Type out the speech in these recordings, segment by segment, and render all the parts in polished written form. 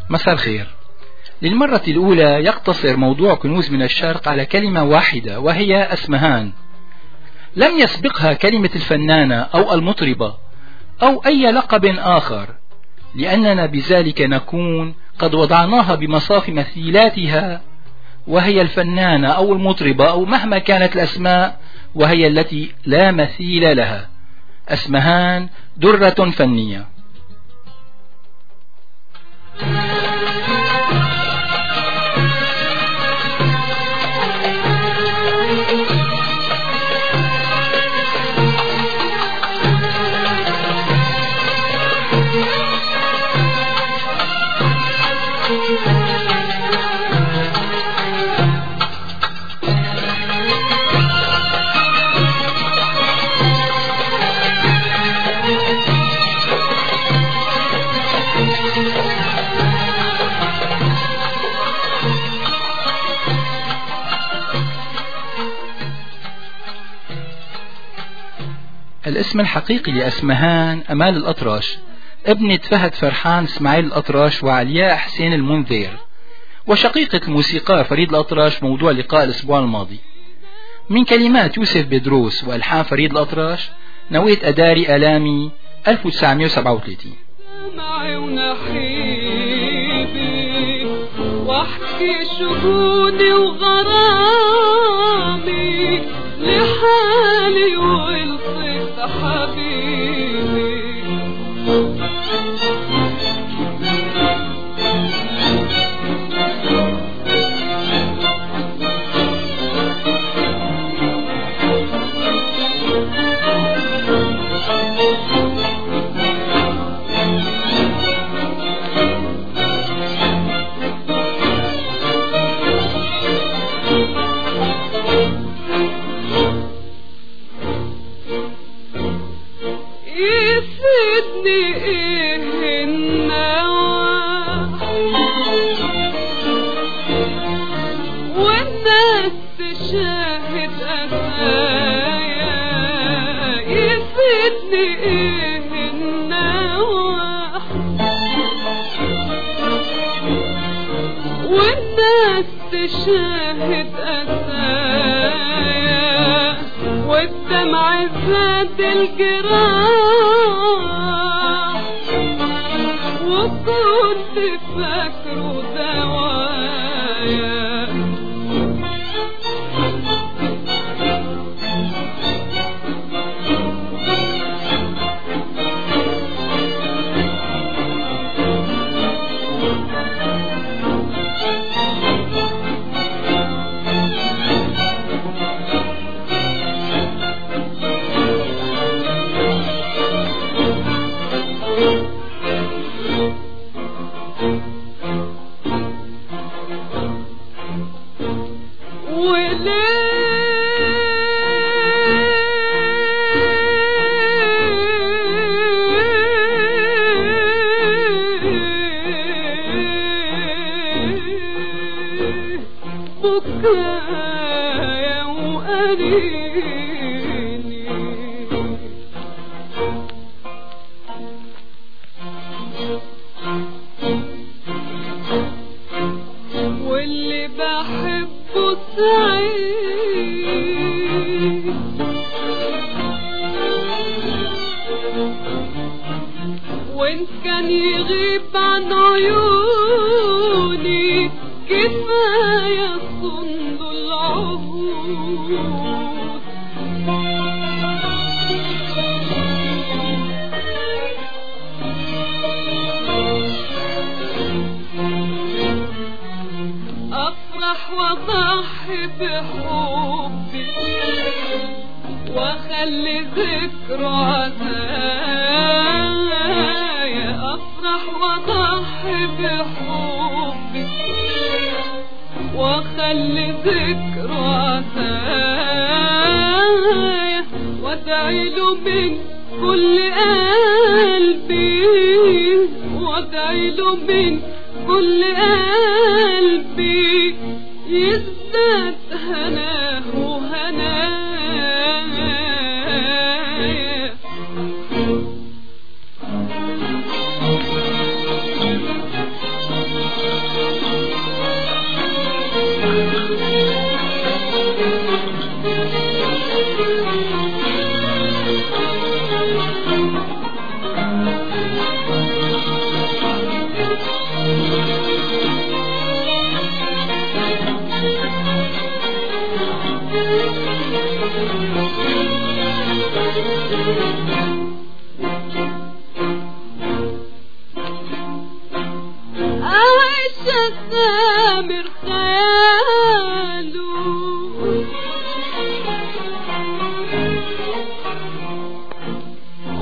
مساء الخير. للمرة الأولى يقتصر موضوع كنوز من الشرق على كلمة واحدة وهي أسمهان. لم يسبقها كلمة الفنانة أو المطربة أو أي لقب آخر، لأننا بذلك نكون قد وضعناها بمصاف مثيلاتها، وهي الفنانة أو المطربة أو مهما كانت الأسماء، وهي التي لا مثيل لها. أسمهان درة فنية. الاسم الحقيقي لأسمهان أمال الأطرش، ابنة فهد فرحان اسماعيل الأطرش وعلياء حسين المنذر، وشقيقة الموسيقار فريد الأطرش، موضوع لقاء الأسبوع الماضي. من كلمات يوسف بدروس وألحان فريد الأطرش، نويت أداري ألامي 1937. واحكي شهودي وغرامي لحالي والصيت حبيبي. شاهد أسايا والدمع زاد الجراح، وكنت فاكره دوايا. بكايا وأنيني واللي بحبه سعيد، وإن كان يغيب عن عيوني كفاية صند العهود. أفرح وأضحي بحبي وأخلي ذكره عزايا. أفرح وأضحي بحبي وأخلي ذكره عزايا، وأدعيله من كل قلبي، وأدعيله من كل قلبي يزداد هناه وهنايا.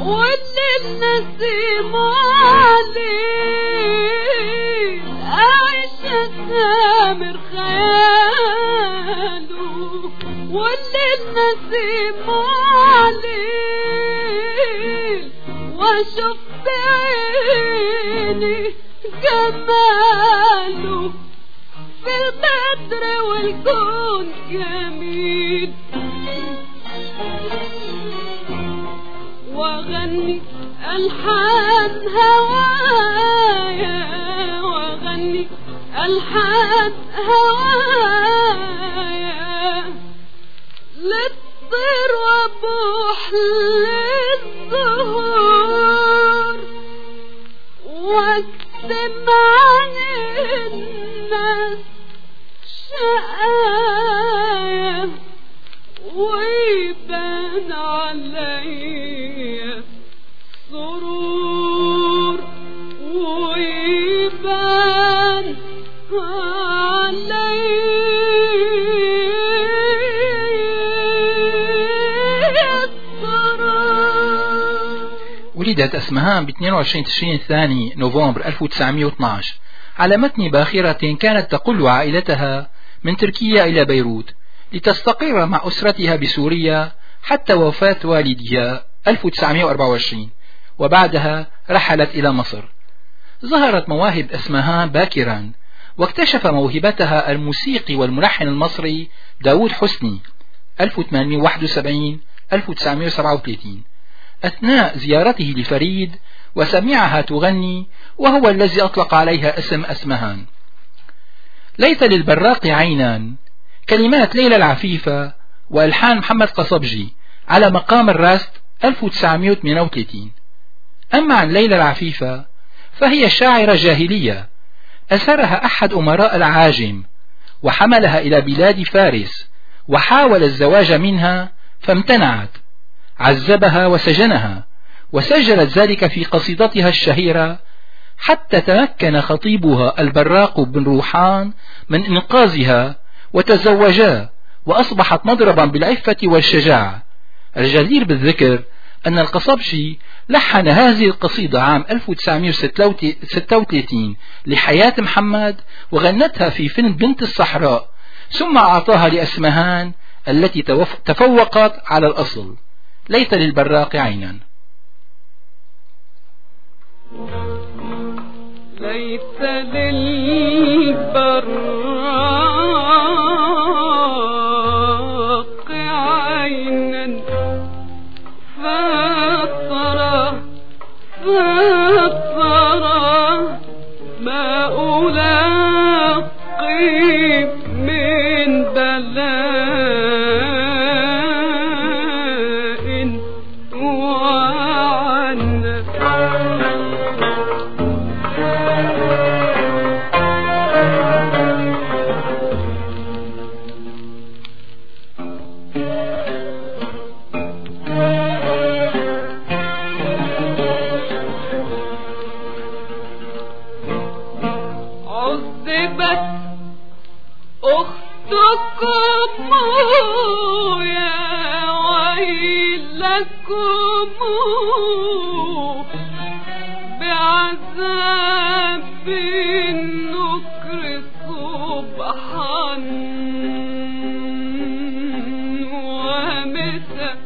واللي النسيم عليه عايشة سامر خياله، واللي النسيم عليه واشوف بعيني جماله في البدر والكون جميل. واغني الحان هوايا، واغني الحان هوايا للطير وابوح للزهور، واكتم عن الناس شقايا ويبان عليا سرور، ويبان عليا سرور. ولدت أسمهان ب 22 تشرين الثاني نوفمبر 1912 على متن باخرة كانت تقل عائلتها من تركيا إلى بيروت لتستقر مع أسرتها بسوريا حتى وفاة والدها 1924، وبعدها رحلت إلى مصر. ظهرت مواهب أسمهان باكرا، واكتشف موهبتها الموسيقي والملحن المصري داود حسني 1871-1937 أثناء زيارته لفريد، وسمعها تغني، وهو الذي أطلق عليها اسم أسمهان. ليت للبراق عينان، كلمات ليلى العفيفة وألحان محمد قصبجي على مقام الراست 1938. أما عن ليلى العفيفة فهي شاعرة جاهلية أسرها أحد أمراء العاجم وحملها إلى بلاد فارس، وحاول الزواج منها فامتنعت، عذبها وسجنها، وسجلت ذلك في قصيدتها الشهيرة، حتى تمكن خطيبها البراق بن روحان من إنقاذها وتزوجا، وأصبحت مضربا بالعفة والشجاعة. الجدير بالذكر أن القصبجي لحن هذه القصيدة عام 1936 لحياة محمد، وغنتها في فيلم بنت الصحراء، ثم أعطاها لأسمهان التي تفوقت على الأصل. ليت للبراق عينا. ليت للبراق عينا فاطرة ما ألاقي من بلاء وعنة. عذبت أختكم يا ويلكم بعذاب النكر صبحا ومساء.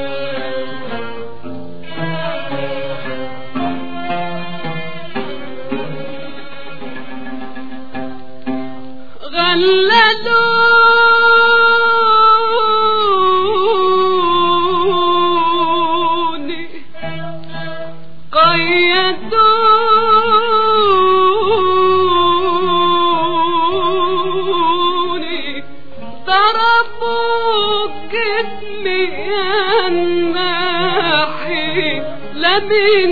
غللوني قيدوني ضربوا جسمي الناحي لمن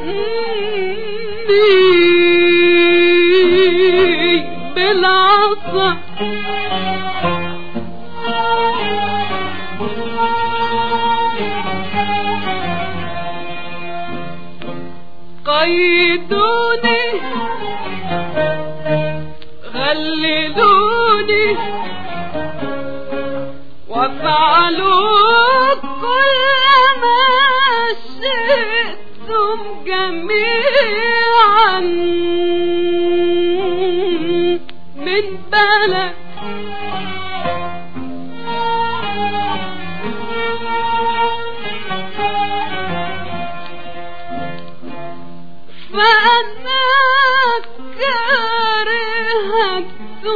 بالعصا. قيدوني غللوني وفعلوا كل ما شئت جميعا من بلد فأنا كارهة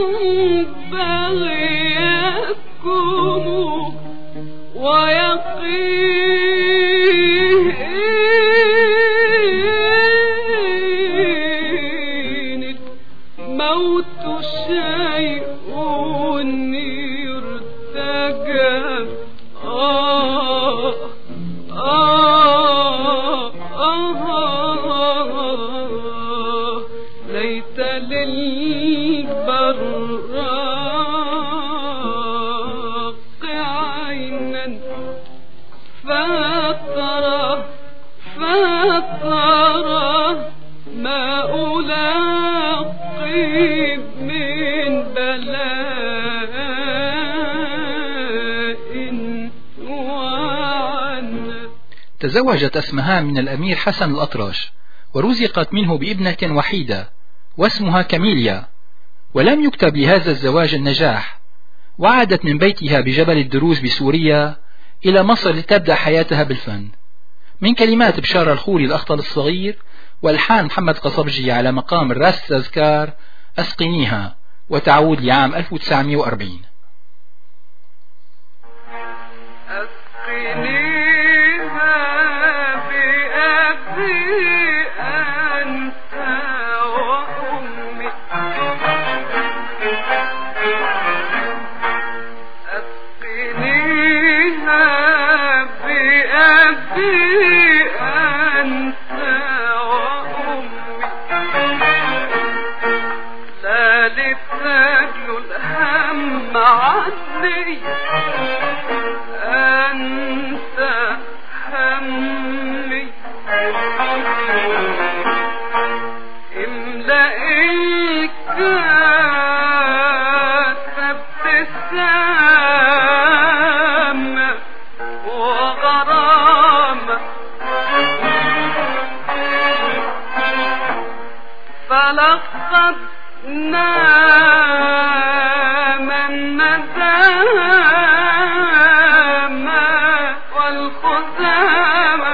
بغيكم ويقين الموت شيء يرتجى ليت للبراق عينا فترى ما ألاقي من بلاء وعنة. تزوجت أسمهان من الأمير حسن الأطرش، ورزقت منه بابنة وحيدة واسمها كاميليا، ولم يكتب لهذا الزواج النجاح، وعادت من بيتها بجبل الدروز بسوريا إلى مصر لتبدأ حياتها بالفن. من كلمات بشار الخوري الأخطل الصغير، والحان محمد قصبجي على مقام الراس تذكار أسقنيها، وتعود لعام 1940. أنت همي املأ الكاسة ابتسامة وغرامة، فلقد نام الندامة والخزامة،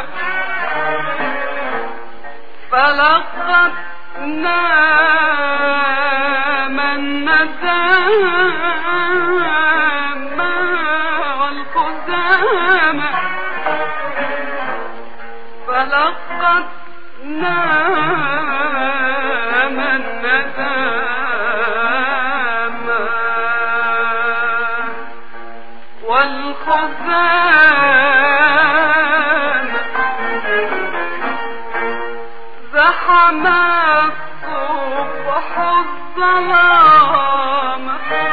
فلقد نام الندامة والخزامة، فلقد نام الندامة والخزامة، زحم الصبح الظلام،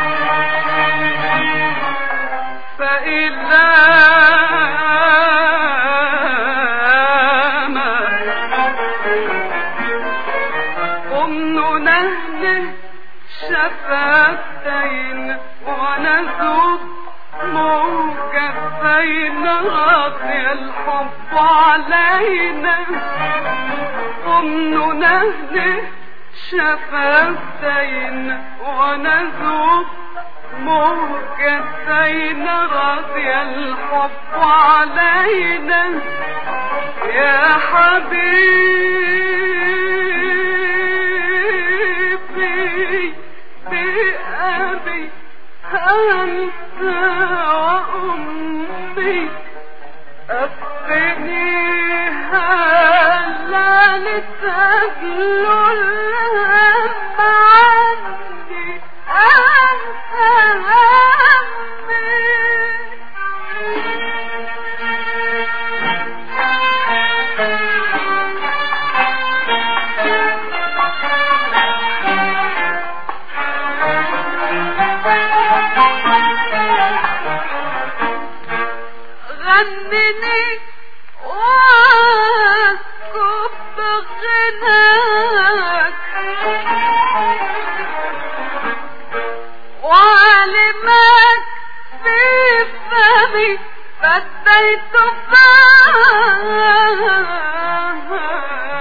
فإذا شفتين ونذوب موجتين رضي الحب علينا، ننهله شفتين ونذوب موجتين رضي الحب علينا، يا حبيبي بأبي أنت وأمي، أسقنيها لا لتبلو الهم عني، أنت همي. غنني واسكب غناك، وعلمك في فمي فديت فاك،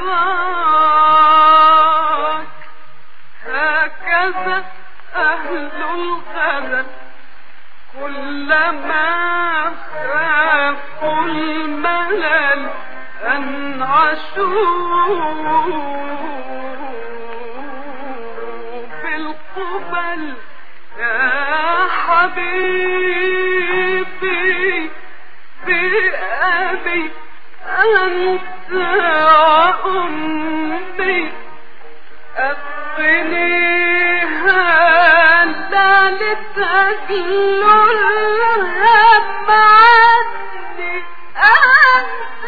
أراك هكذا أهل الغدر كلما خافوا الملل أنعشوا في القبل يا حبيبي بأبي أنت وأمي أبنيها لا لتجلو الهم عني أنت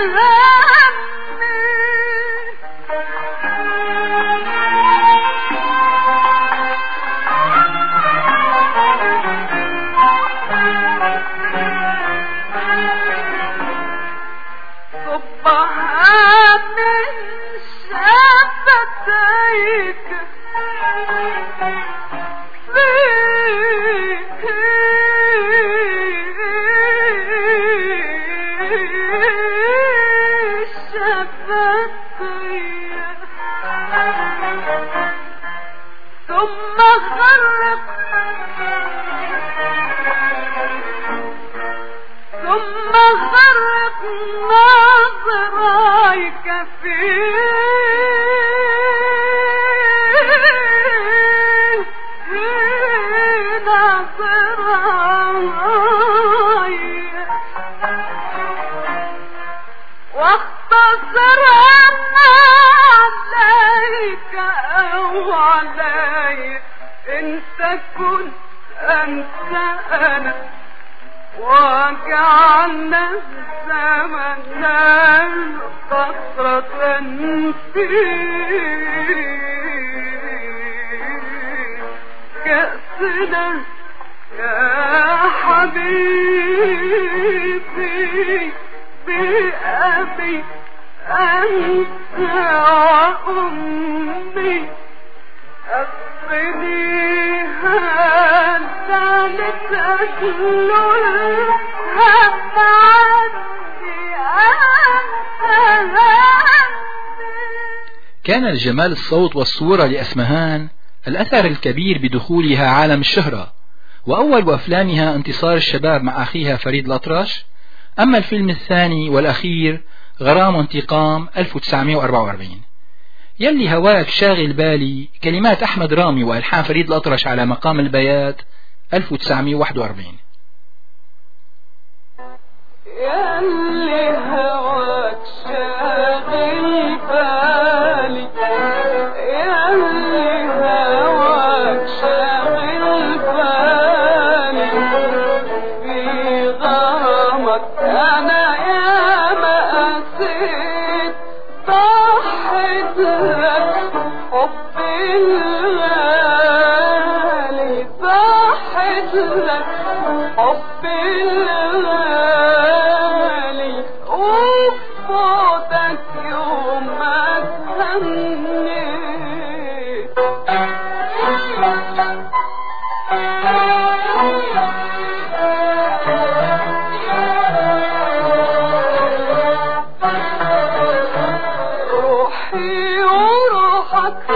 صبها من شفتيك ثم غرق نظريك في نظري واختصر عليك أو علي إن تكن أنت أنا وجعلنا الزمن قطرة في كأسنا يا حبيبي بأبي أنت وأمي أبنيها لتجلو الهم عني أنت. كان لجمال الصوت والصورة لأسمهان الأثر الكبير بدخولها عالم الشهرة، وأول أفلامها انتصار الشباب مع أخيها فريد الأطرش، أما الفيلم الثاني والأخير غرام وانتقام 1944. يلي هواك شاغل بالي كلمات أحمد رامي وألحان فريد الأطرش على مقام البيات 1941. يلي هواك شاغل بالي يلي هواك شاغل بالي في غرامك أنا يا ما قسيت ضحيت لك حبي الغالي ضحيت لك حبي الغالي وفوتك يوم ما تهنيت. روحي وروحك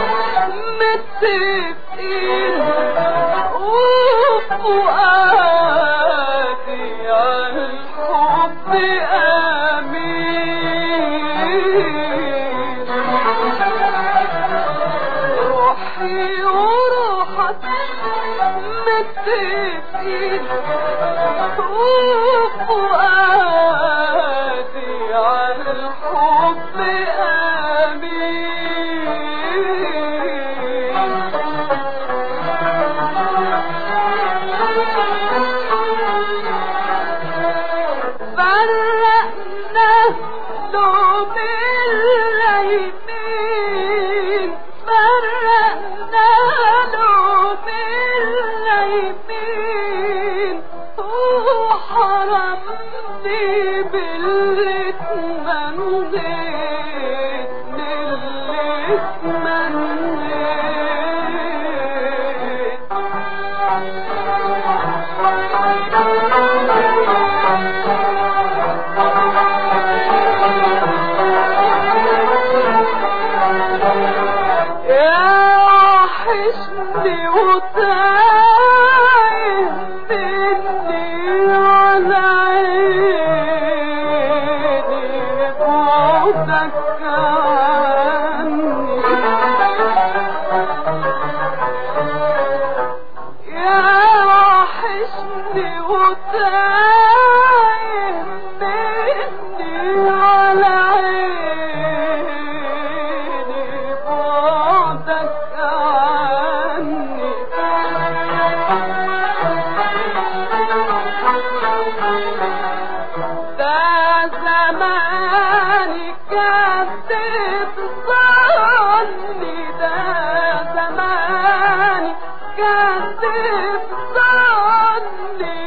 متفقين وفؤادي عالحب أمين. روحي وروحك متفقين وفؤادي عالحب تفضلني ده زماني كان تفضلني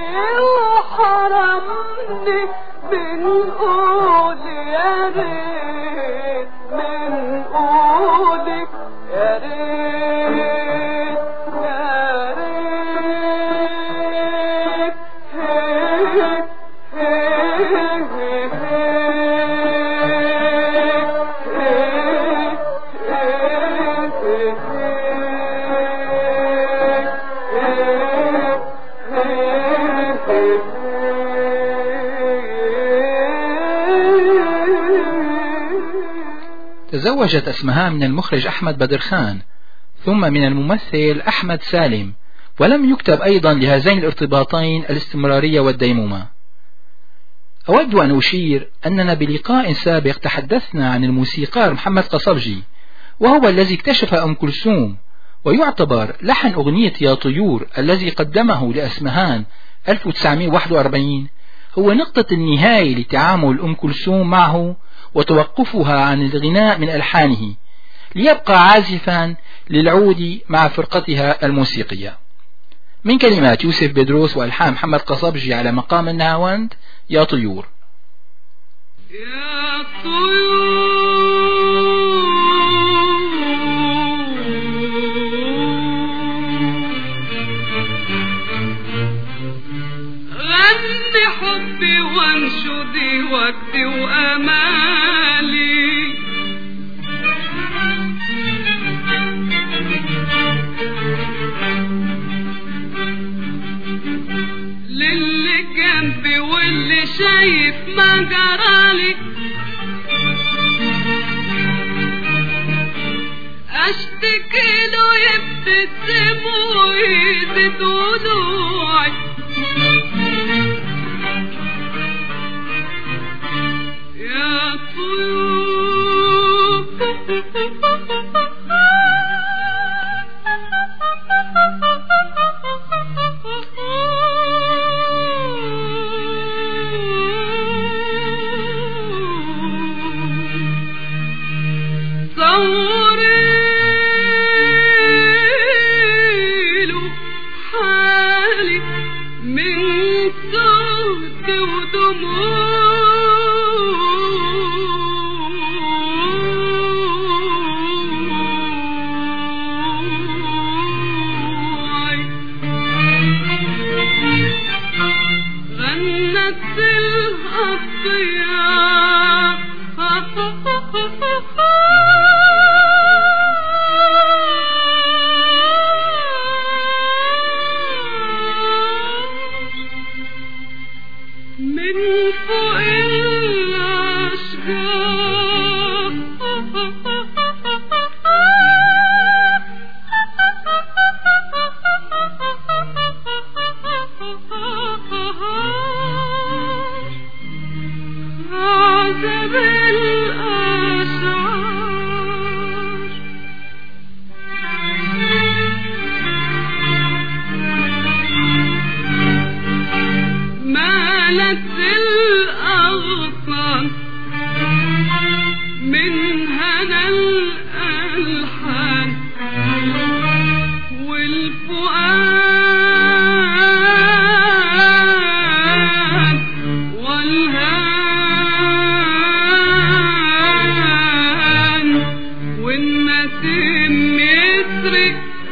وحرمني من قول يا ريت من قولك يا ريت يا ريت تزوجت أسمهان من المخرج أحمد بدر خان ثم من الممثل أحمد سالم، ولم يكتب أيضا لهذين الارتباطين الاستمرارية والديمومة. أود أن أشير أننا بلقاء سابق تحدثنا عن الموسيقار محمد قصبجي، وهو الذي اكتشف أم كلثوم، ويعتبر لحن أغنية يا طيور الذي قدمه لأسمهان 1941 هو نقطة النهاية لتعامل أم كلثوم معه وتوقفها عن الغناء من ألحانه ليبقى عازفا للعود مع فرقتها الموسيقية. من كلمات يوسف بدروس وألحان محمد قصبجي على مقام النهاوند يا طيور. يا طيور غني حبي وانشدي وجدي وامالي للي جنبي واللي شايف ما جرالي اشتكي له يبتسم ويزيد ضلوعي يا طيور صوريله حالي من صوت ودموعي غنت الأطيار من فوق الأشجار عذب الأشعار مالت الأغصان من هنا الألحان والفؤاد والهان والنسيم يسرق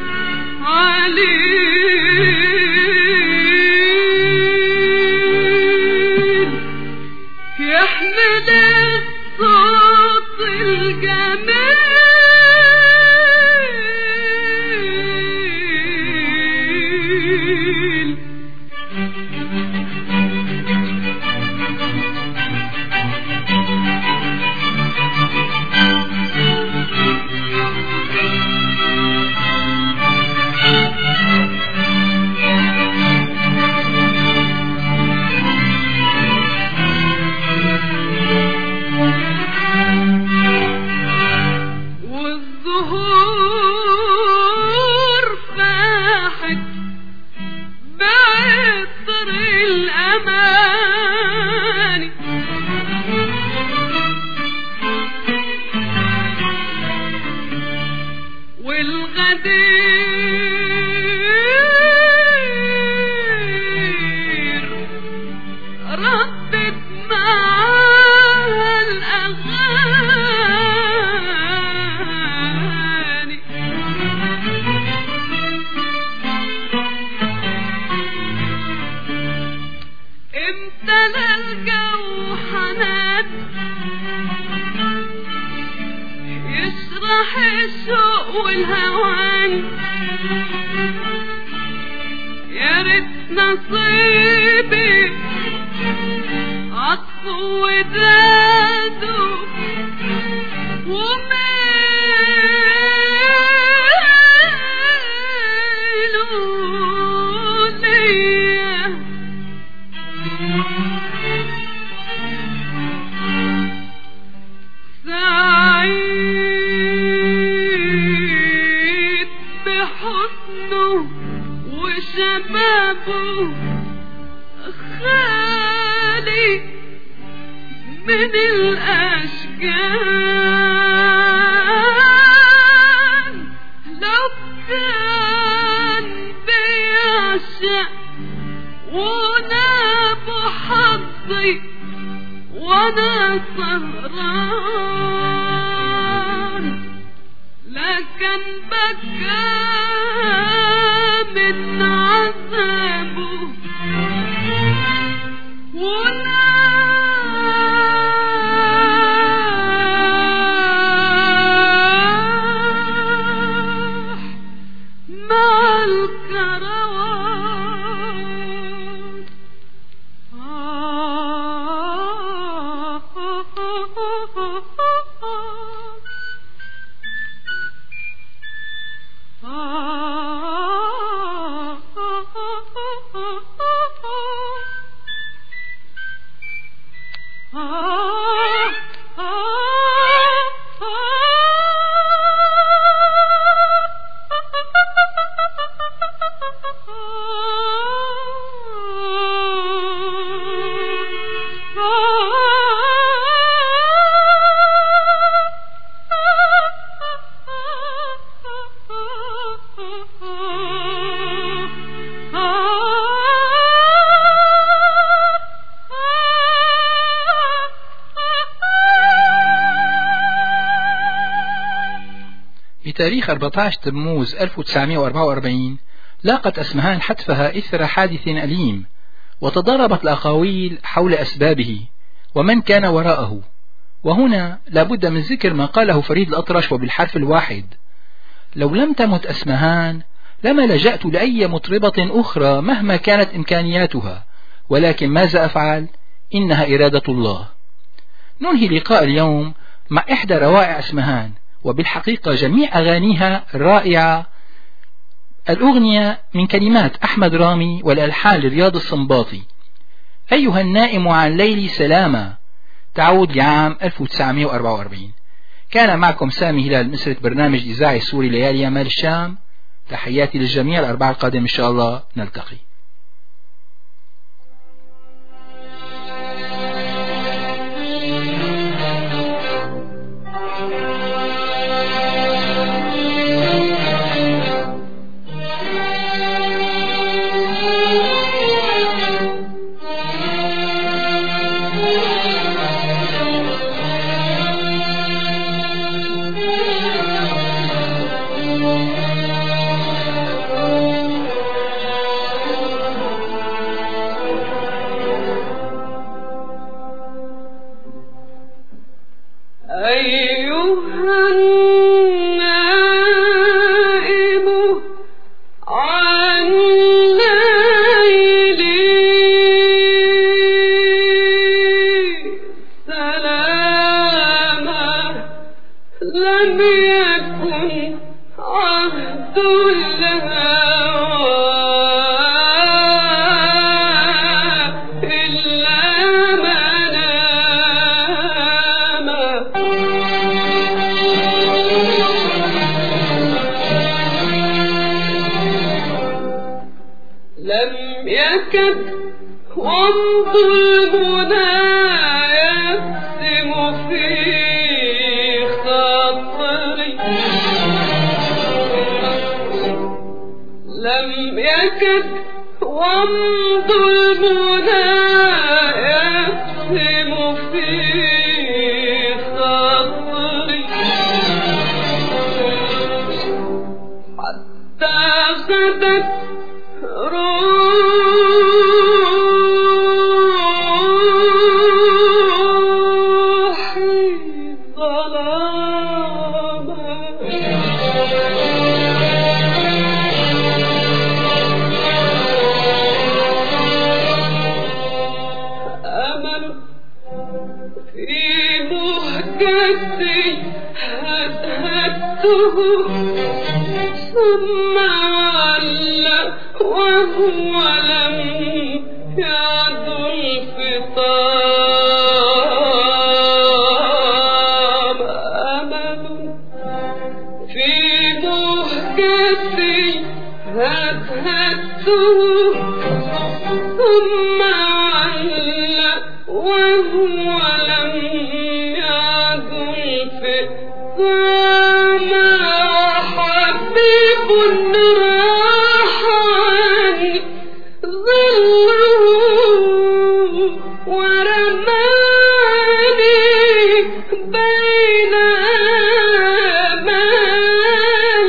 عليه يحمل الصوت الجميل والزهور فاحت بعطر الأماني كتير ردت معاها الأغاني امتلى الجو حنان يشرح الشوق والهوان يا ريت نصيبي عطف وداده وميله ليا سعيد بحسنه وشبابه خالي من الأشجان لو كان بيعشق وناب حظي وانا سهران لكن بكى من عذابه ولاح مع الكروان بتاريخ 14 تموز 1944 لاقت أسمهان حتفها إثر حادث أليم، وتضاربت الأقاويل حول أسبابه ومن كان وراءه. وهنا لابد من ذكر ما قاله فريد الأطرش وبالحرف الواحد: لو لم تمت أسمهان لما لجأت لأي مطربة أخرى مهما كانت إمكانياتها، ولكن ماذا أفعل؟ إنها إرادة الله. ننهي لقاء اليوم مع إحدى روائع أسمهان، وبالحقيقة جميع أغانيها رائعة. الأغنية من كلمات أحمد رامي والألحان لرياض الصنباطي. أيها النائم عن ليلي سلاما، تعود لعام 1944. كان معكم سامي هلال مسرة برنامج إذاعي السوري ليالي أمال الشام. تحياتي للجميع، الأربعاء القادم إن شاء الله نلتقي. سكت وامض المنى يقسم في خاطري حتى غدت روحي ظلاما أمل في مهجتي هدهدته ثم علّ وهو لم يعد الفطام أمل في مهجتي هدهدته ثم علّ وهو لم يعد الفطام حبيب راح عني ظله ورماني بين آمال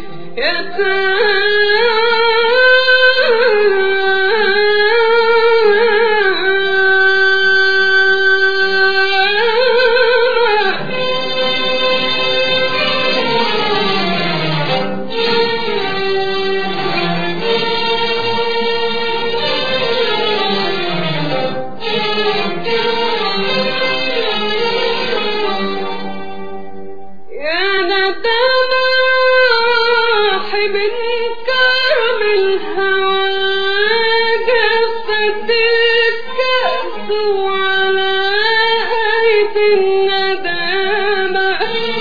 يا ندم من كرم الهوى جفت الكأس على أيدي الندامة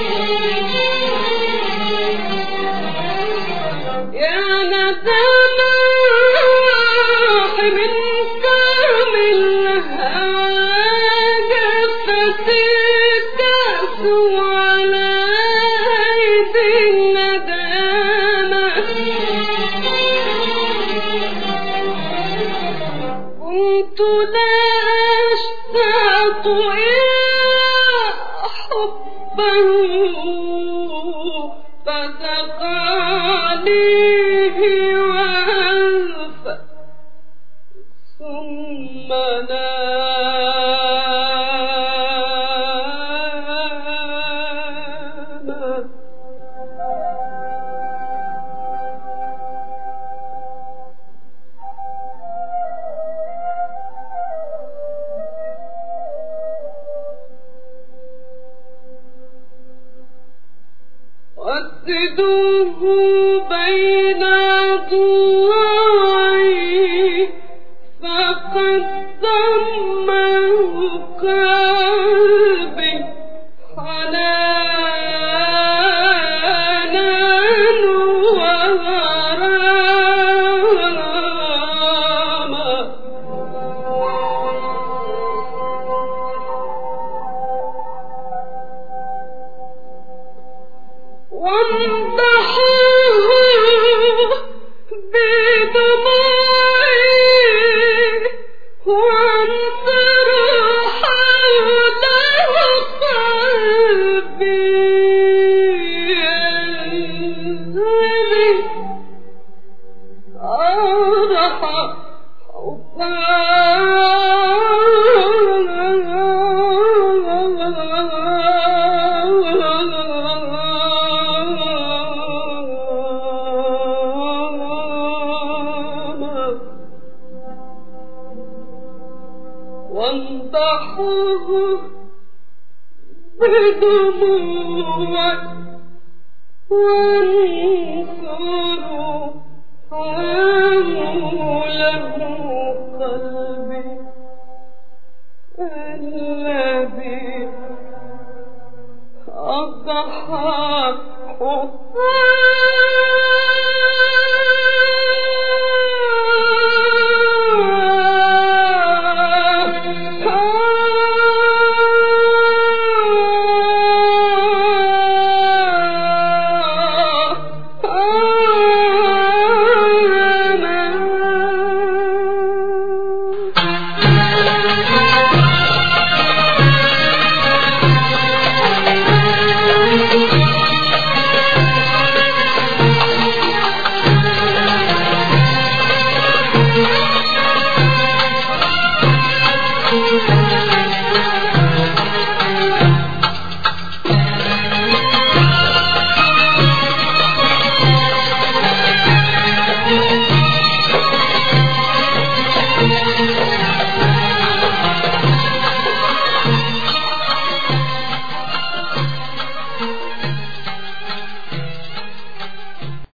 يا ندم من كرم الهوى جفت الكأس على أيدي الندامة كنت لا أشتاق إلا حبه فسقانيه وألف ثم نام رددوه بين ضلوعي فقد ضمه قلبي حنانا وغراما وامدحوه بدموعي وانثروا حوله قلبي الذي أرح وانضحوه بدموع وانثروا حوله قلبي الذي أضحى